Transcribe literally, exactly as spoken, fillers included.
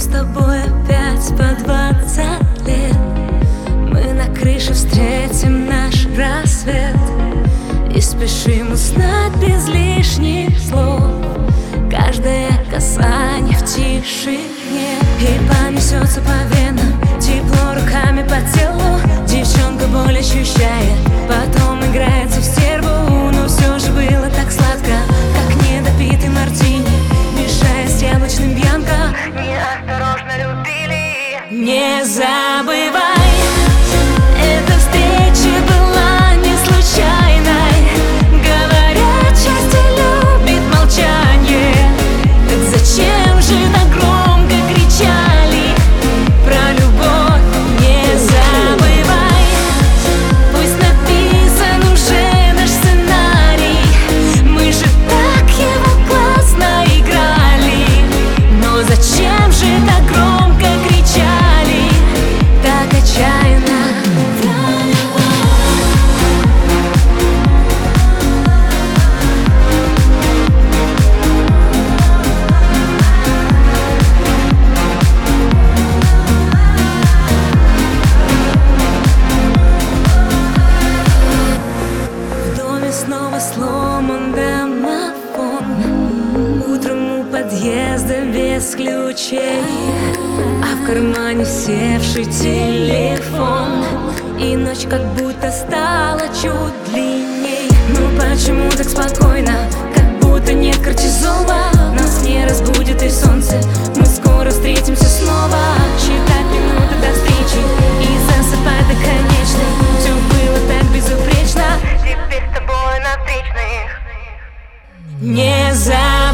тобой опять по двадцать лет. Мы на крыше встретим наш рассвет и спешим уснуть без лишних слов. Каждое касание в тишине, и понесется по венам тепло руками по телу. Девчонка боль ощущает, потом играется в стерву. Но все же было так сладко, как недопитый мартини, мешаясь с яблочным бьянко. Неосторожно любили. Не забывай, эта встреча была не случайной. Говорят, счастье любит молчание. Так зачем же так громко кричали про любовь? Не забывай, пусть написан уже наш сценарий. Мы же так его классно играли. Но зачем же так громко кричали, так отчаянно? Снова сломан домофон. Утром у подъезда без ключей, а в кармане севший телефон. И ночь как будто стала чуть длинней. Ну почему так спокойно, как будто нет кортизола? Нас не разбудит и солнце, мы скоро встретимся снова. Считать минуты до встречи и засыпать до конечной. Все было так безупречно, Теперь с тобой на встречных. не забывай.